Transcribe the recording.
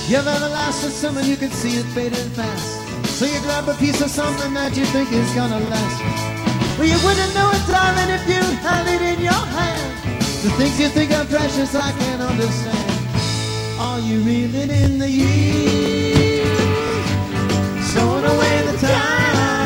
You've everlasting summer, you can see it fading fast. So you grab a piece of something that you think is gonna last. Well, you wouldn't know it, darling, if you held it in your hand. The things you think are precious, I can't understand. Are you reeling in the years, stowing away the time?